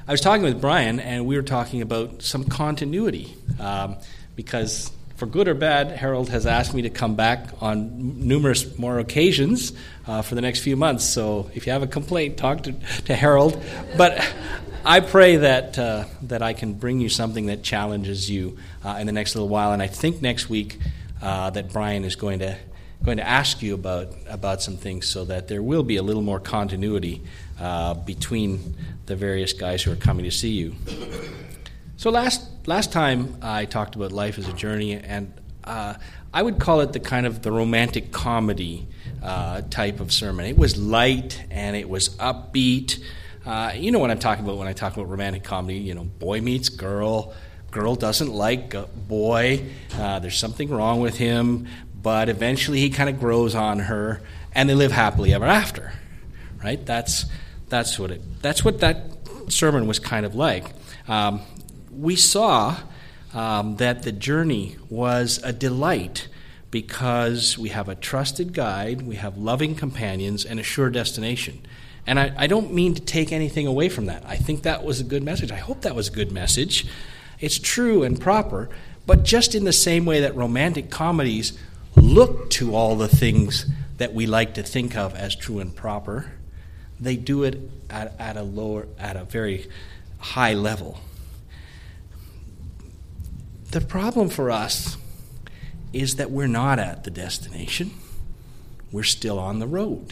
I was talking with Brian, and we were talking about some continuity, because for good or bad, Harold has asked me to come back on numerous more occasions for the next few months. So if you have a complaint, talk to Harold. But I pray that I can bring you something that challenges you in the next little while. And I think next week that Brian is going to ask you about some things, so that there will be a little more continuity between the various guys who are coming to see you. So last time I talked about life as a journey, and I would call it the romantic comedy type of sermon. It was light and it was upbeat. You know what I'm talking about when I talk about romantic comedy. You know, boy meets girl, girl doesn't like boy, there's something wrong with him, but eventually he kind of grows on her, and they live happily ever after. Right? That's what that sermon was kind of like. We saw that the journey was a delight because we have a trusted guide, we have loving companions, and a sure destination. And I don't mean to take anything away from that. I think that was a good message. I hope that was a good message. It's true and proper, but just in the same way that romantic comedies look to all the things that we like to think of as true and proper, they do it at a very high level. The problem for us is that we're not at the destination. We're still on the road.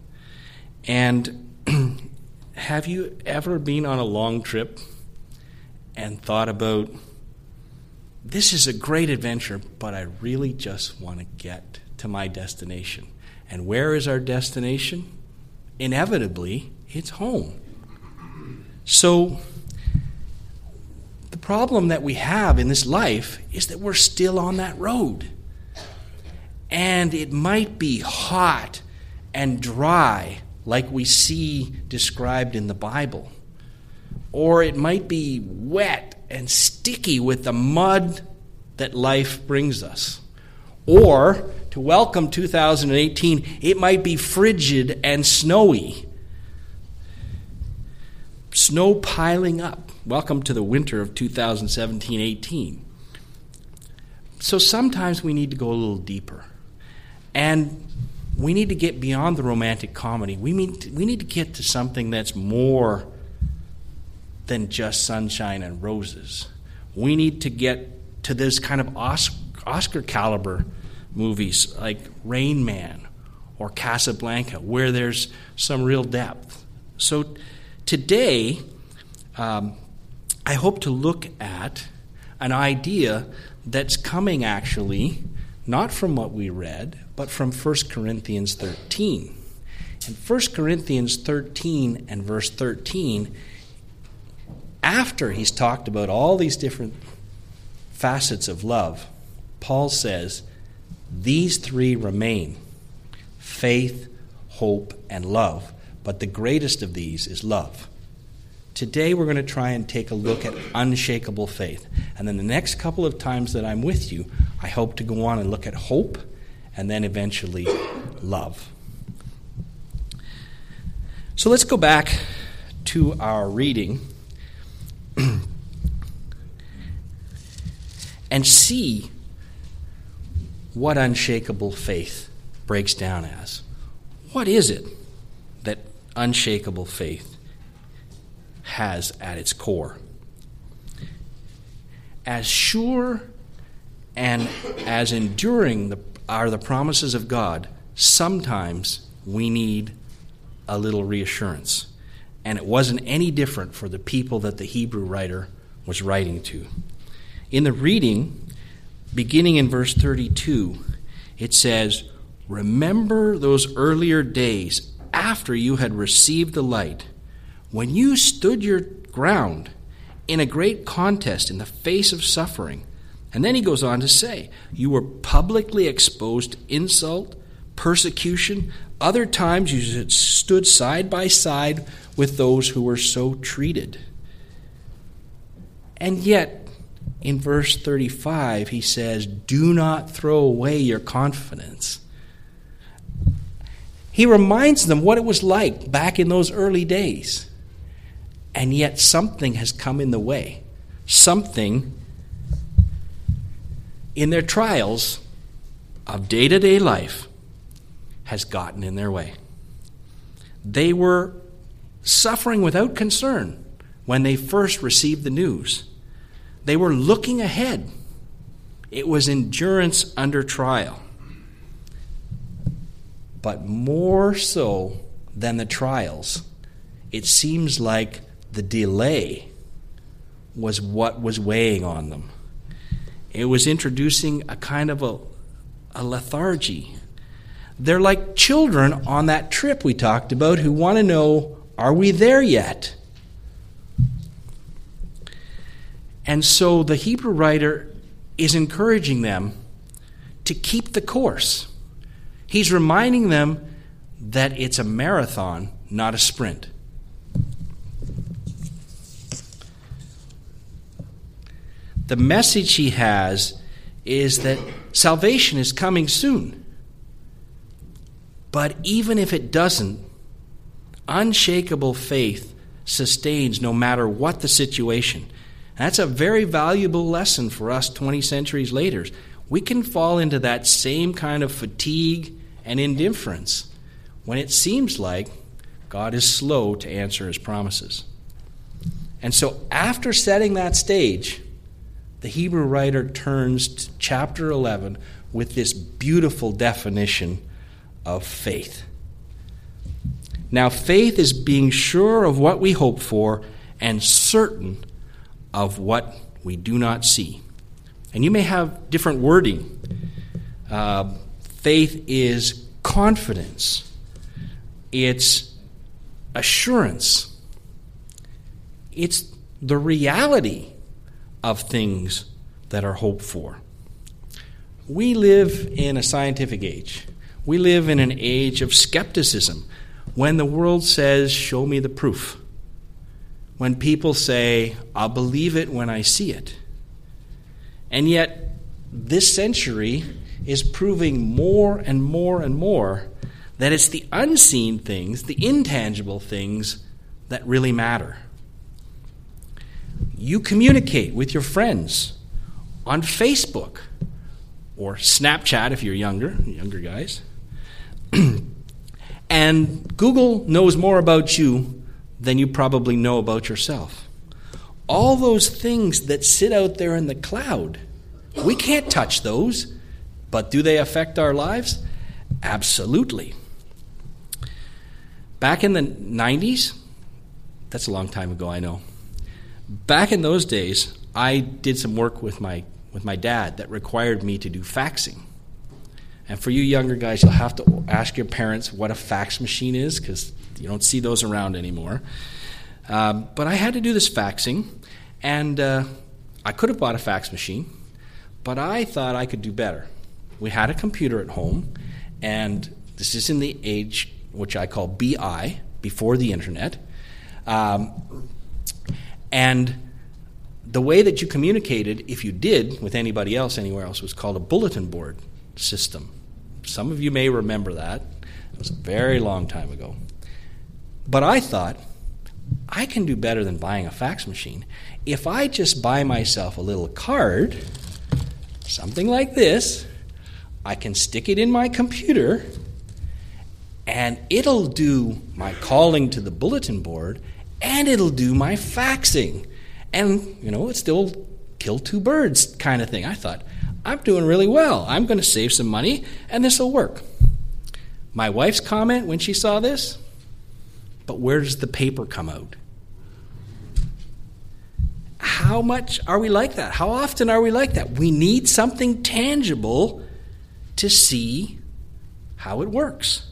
And have you ever been on a long trip and thought about, this is a great adventure, but I really just want to get to my destination? And where is our destination? Inevitably, it's home. So the problem that we have in this life is that we're still on that road. And it might be hot and dry like we see described in the Bible. Or it might be wet and sticky with the mud that life brings us. Or, to welcome 2018, it might be frigid and snowy. Snow piling up. Welcome to the winter of 2017-18. So sometimes we need to go a little deeper. And we need to get beyond the romantic comedy. We need to get to something that's more than just sunshine and roses. We need to get to this kind of Oscar caliber movies like Rain Man or Casablanca, where there's some real depth. So today, I hope to look at an idea that's coming actually not from what we read, but from 1 Corinthians 13. In 1 Corinthians 13 and verse 13, after he's talked about all these different facets of love, Paul says, these three remain: faith, hope, and love. But the greatest of these is love. Today we're going to try and take a look at unshakable faith. And then the next couple of times that I'm with you, I hope to go on and look at hope and then eventually love. So let's go back to our reading and see what unshakable faith breaks down as. What is it that unshakable faith has at its core? As sure and as enduring are the promises of God, sometimes we need a little reassurance. And it wasn't any different for the people that the Hebrew writer was writing to. In the reading, beginning in verse 32, it says, "Remember those earlier days after you had received the light, when you stood your ground in a great contest in the face of suffering." And then he goes on to say, "You were publicly exposed to insult, persecution. Other times you had stood side by side with those who were so treated." And yet, in verse 35, he says, "Do not throw away your confidence." He reminds them what it was like back in those early days. And yet something has come in the way. Something in their trials of day-to-day life has gotten in their way. They were suffering without concern when they first received the news. They were looking ahead. It was endurance under trial. But more so than the trials, it seems like the delay was what was weighing on them. It was introducing a kind of a lethargy. They're like children on that trip we talked about who want to know, are we there yet? And so the Hebrew writer is encouraging them to keep the course. He's reminding them that it's a marathon, not a sprint. The message he has is that salvation is coming soon. But even if it doesn't, unshakable faith sustains no matter what the situation. And that's a very valuable lesson for us 20 centuries later. We can fall into that same kind of fatigue and indifference when it seems like God is slow to answer his promises. And so after setting that stage, the Hebrew writer turns to chapter 11 with this beautiful definition of faith. Now, faith is being sure of what we hope for and certain of what we do not see. And you may have different wording. Faith is confidence. It's assurance. It's the reality of things that are hoped for. We live in a scientific age. We live in an age of skepticism when the world says, show me the proof. When people say, I'll believe it when I see it. And yet, this century is proving more and more and more that it's the unseen things, the intangible things, that really matter. You communicate with your friends on Facebook or Snapchat if you're younger guys. And Google knows more about you than you probably know about yourself. All those things that sit out there in the cloud, we can't touch those, but do they affect our lives? Absolutely. Back in the 90s, that's a long time ago, I know. Back in those days, I did some work with my dad that required me to do faxing. And for you younger guys, you'll have to ask your parents what a fax machine is, because you don't see those around anymore. But I had to do this faxing, and I could have bought a fax machine, but I thought I could do better. We had a computer at home, and this is in the age which I call BI, before the internet. And the way that you communicated, if you did, with anybody else anywhere else, was called a bulletin board system. Some of you may remember that. It was a very long time ago. But I thought, I can do better than buying a fax machine. If I just buy myself a little card, something like this, I can stick it in my computer, and it'll do my calling to the bulletin board, and it'll do my faxing. And, it's still kill two birds kind of thing. I thought, I'm doing really well. I'm going to save some money, and this will work. My wife's comment when she saw this, but where does the paper come out? How much are we like that? How often are we like that? We need something tangible to see how it works.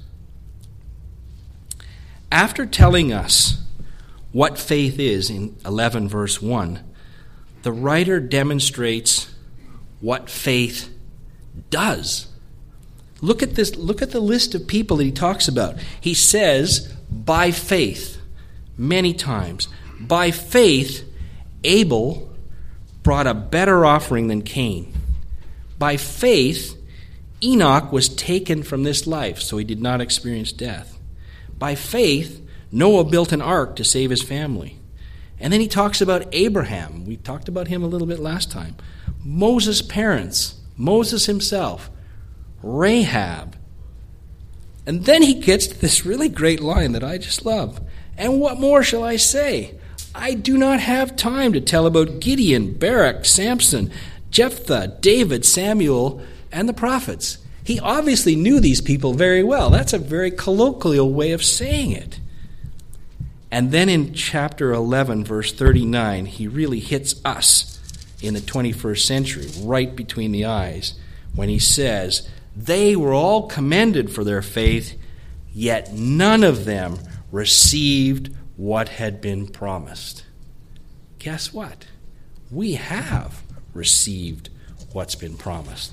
After telling us what faith is in 11 verse 1, the writer demonstrates what faith does. Look at this. Look at the list of people that he talks about. He says, by faith, many times. By faith, Abel brought a better offering than Cain. By faith, Enoch was taken from this life, so he did not experience death. By faith, Noah built an ark to save his family. And then he talks about Abraham. We talked about him a little bit last time. Moses' parents, Moses himself, Rahab. And then he gets to this really great line that I just love. And what more shall I say? I do not have time to tell about Gideon, Barak, Samson, Jephthah, David, Samuel, and the prophets. He obviously knew these people very well. That's a very colloquial way of saying it. And then in chapter 11, verse 39, he really hits us in the 21st century, right between the eyes, when he says, they were all commended for their faith, yet none of them received what had been promised. Guess what? We have received what's been promised.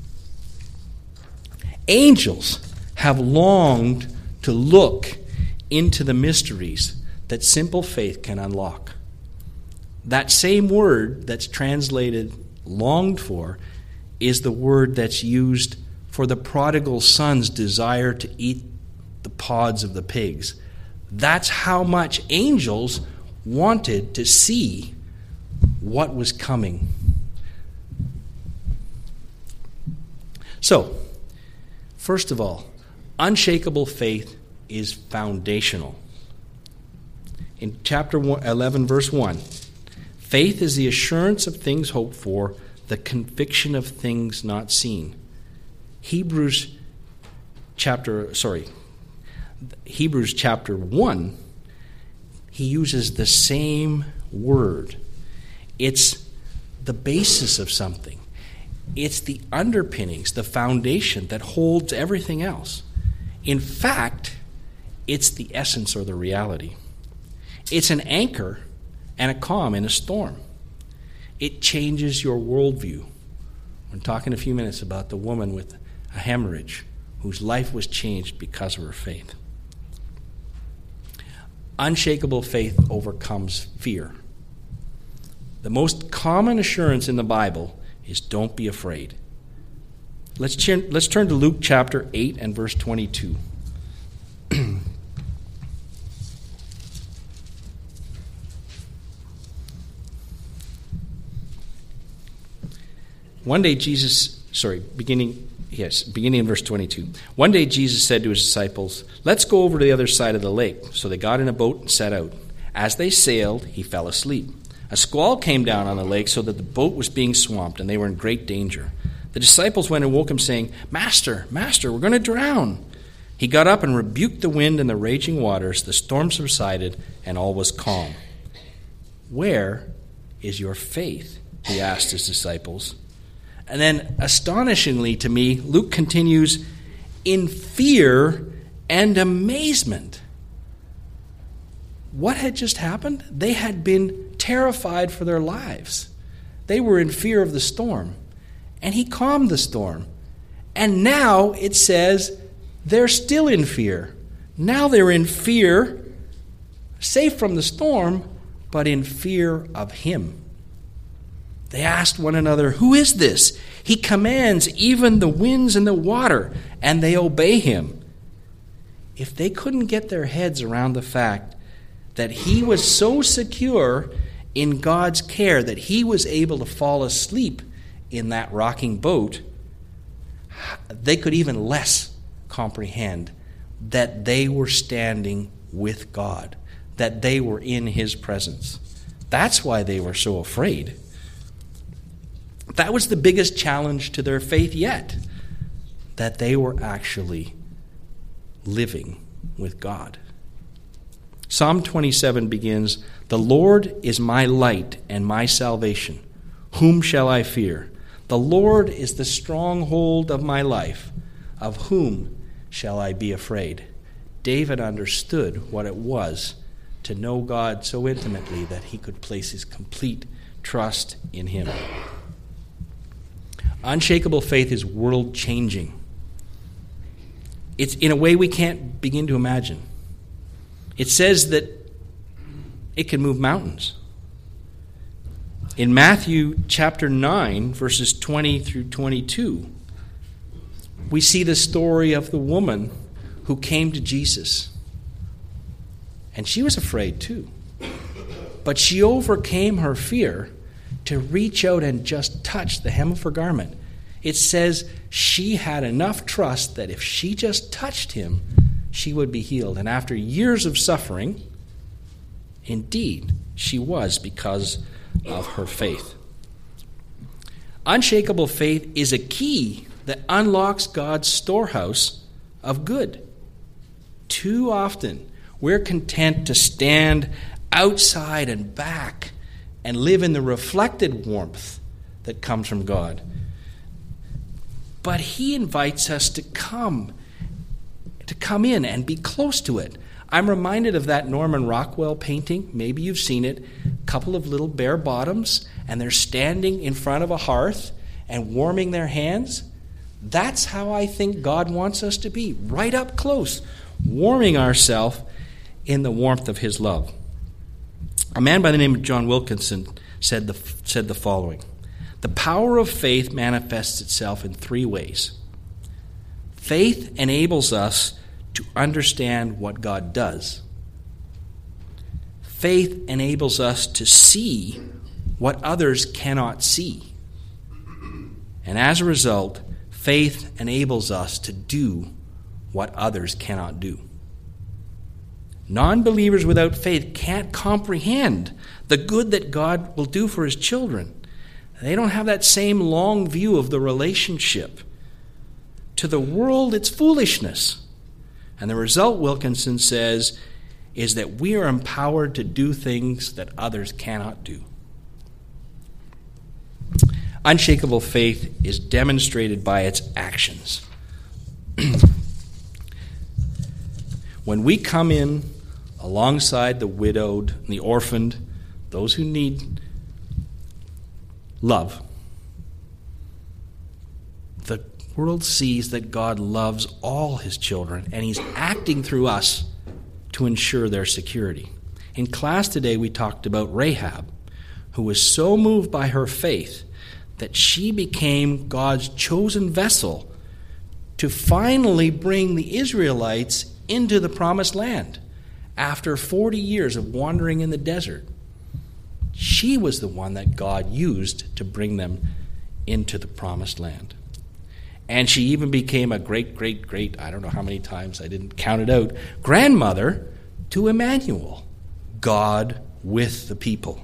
Angels have longed to look into the mysteries that simple faith can unlock. That same word that's translated longed for is the word that's used for the prodigal son's desire to eat the pods of the pigs. That's how much angels wanted to see what was coming. So, first of all, unshakable faith is foundational. In chapter 11, verse 1, faith is the assurance of things hoped for, the conviction of things not seen. Hebrews chapter 1, he uses the same word. It's the basis of something. It's the underpinnings, the foundation that holds everything else. In fact, it's the essence or the reality. It's an anchor and a calm in a storm. It changes your worldview. I'm talking a few minutes about the woman with a hemorrhage whose life was changed because of her faith. Unshakable faith overcomes fear. The most common assurance in the Bible is don't be afraid. Let's turn to Luke chapter 8 and verse 22. Beginning in verse 22. One day Jesus said to his disciples, "Let's go over to the other side of the lake." So they got in a boat and set out. As they sailed, he fell asleep. A squall came down on the lake so that the boat was being swamped, and they were in great danger. The disciples went and woke him, saying, Master, we're going to drown." He got up and rebuked the wind and the raging waters. The storm subsided, and all was calm. "Where is your faith?" he asked his disciples. And then, astonishingly to me, Luke continues, in fear and amazement. What had just happened? They had been terrified for their lives. They were in fear of the storm. And he calmed the storm. And now it says they're still in fear. Now they're in fear, safe from the storm, but in fear of him. They asked one another, "Who is this? He commands even the winds and the water, and they obey him." If they couldn't get their heads around the fact that he was so secure in God's care that he was able to fall asleep in that rocking boat, they could even less comprehend that they were standing with God, that they were in his presence. That's why they were so afraid. That was the biggest challenge to their faith yet, that they were actually living with God. Psalm 27 begins, "The Lord is my light and my salvation. Whom shall I fear? The Lord is the stronghold of my life. Of whom shall I be afraid?" David understood what it was to know God so intimately that he could place his complete trust in him. Unshakable faith is world-changing. It's in a way we can't begin to imagine. It says that it can move mountains. In Matthew chapter 9, verses 20 through 22, we see the story of the woman who came to Jesus. And she was afraid too. But she overcame her fear to reach out and just touch the hem of her garment. It says she had enough trust that if she just touched him, she would be healed. And after years of suffering, indeed, she was because of her faith. Unshakable faith is a key that unlocks God's storehouse of good. Too often, we're content to stand outside and back and live in the reflected warmth that comes from God. But he invites us to come in and be close to it. I'm reminded of that Norman Rockwell painting. Maybe you've seen it. A couple of little bare bottoms, and they're standing in front of a hearth and warming their hands. That's how I think God wants us to be, right up close, warming ourselves in the warmth of his love. A man by the name of John Wilkinson said the following: the power of faith manifests itself in three ways. Faith enables us to understand what God does. Faith enables us to see what others cannot see. And as a result, faith enables us to do what others cannot do. Non-believers without faith can't comprehend the good that God will do for his children. They don't have that same long view of the relationship. To the world, it's foolishness. And the result, Wilkinson says, is that we are empowered to do things that others cannot do. Unshakable faith is demonstrated by its actions. When we come in alongside the widowed and the orphaned, those who need love, the world sees that God loves all his children, and he's acting through us to ensure their security. In class today, we talked about Rahab, who was so moved by her faith that she became God's chosen vessel to finally bring the Israelites into the promised land after 40 years of wandering in the desert. She was the one that God used to bring them into the promised land. And she even became a great, I don't know how many times, I didn't count it out, grandmother to Emmanuel, God with the people.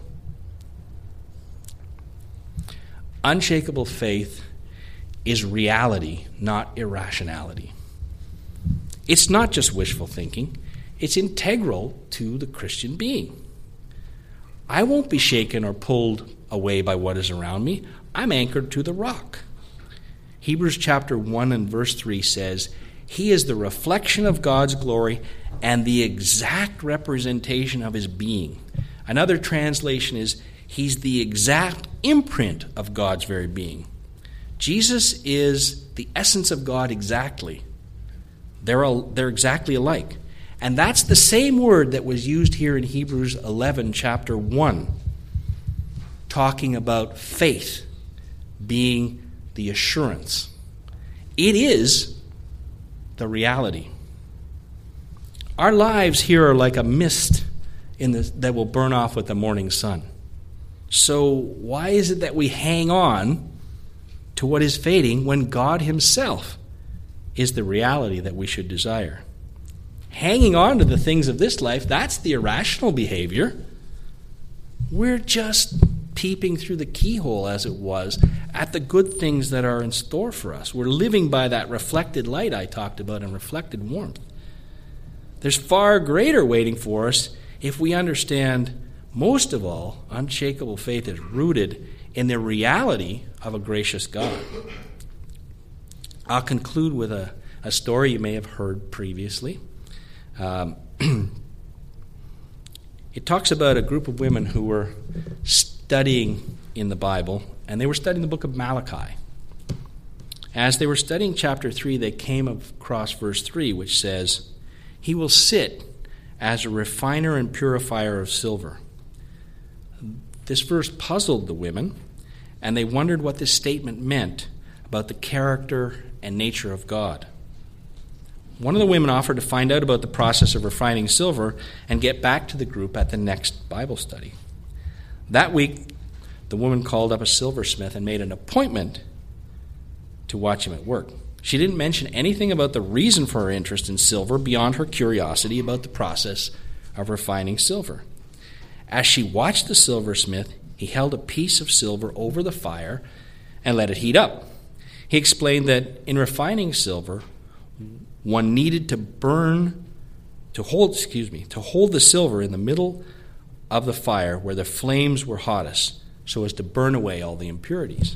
Unshakable faith is reality, not irrationality. It's not just wishful thinking. It's integral to the Christian being. I won't be shaken or pulled away by what is around me. I'm anchored to the rock. Hebrews chapter 1 and verse 3 says, he is the reflection of God's glory and the exact representation of his being. Another translation is, he's the exact imprint of God's very being. Jesus is the essence of God exactly. They're exactly alike. And that's the same word that was used here in Hebrews 11, chapter 1, talking about faith being the assurance. It is the reality. Our lives here are like a mist that will burn off with the morning sun. So why is it that we hang on to what is fading when God himself is the reality that we should desire? Hanging on to the things of this life, that's the irrational behavior. We're just peeping through the keyhole, as it was, at the good things that are in store for us. We're living by that reflected light I talked about and reflected warmth. There's far greater waiting for us if we understand, most of all, unshakable faith is rooted in the reality of a gracious God. I'll conclude with a story you may have heard previously. It talks about a group of women who were studying in the Bible, and they were studying the book of Malachi. As they were studying chapter 3, they came across verse 3, which says, he will sit as a refiner and purifier of silver. This verse puzzled the women, and they wondered what this statement meant about the character and nature of God. One of the women offered to find out about the process of refining silver and get back to the group at the next Bible study. That week, the woman called up a silversmith and made an appointment to watch him at work. She didn't mention anything about the reason for her interest in silver beyond her curiosity about the process of refining silver. As she watched the silversmith, he held a piece of silver over the fire and let it heat up. He explained that in refining silver, one needed to hold the silver in the middle of the fire where the flames were hottest, so as to burn away all the impurities.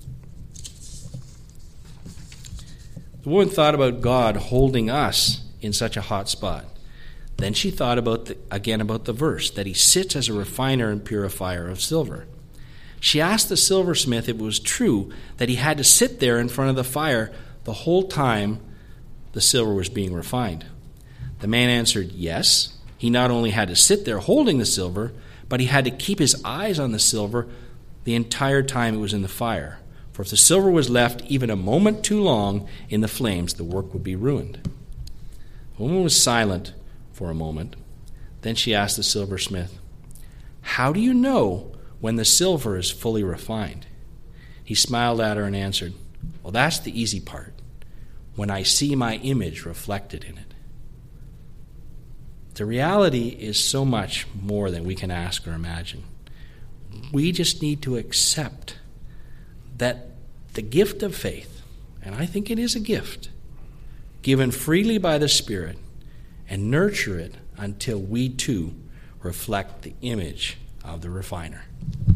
The woman thought about God holding us in such a hot spot. Then she thought about the verse, that he sits as a refiner and purifier of silver. She asked the silversmith if it was true that he had to sit there in front of the fire the whole time the silver was being refined. The man answered yes. He not only had to sit there holding the silver, but he had to keep his eyes on the silver the entire time it was in the fire. For if the silver was left even a moment too long in the flames, the work would be ruined. The woman was silent for a moment. Then she asked the silversmith, "How do you know when the silver is fully refined?" He smiled at her and answered, "Well, that's the easy part, when I see my image reflected in it." The reality is so much more than we can ask or imagine. We just need to accept that the gift of faith, and I think it is a gift, given freely by the Spirit, and nurture it until we too reflect the image of the refiner.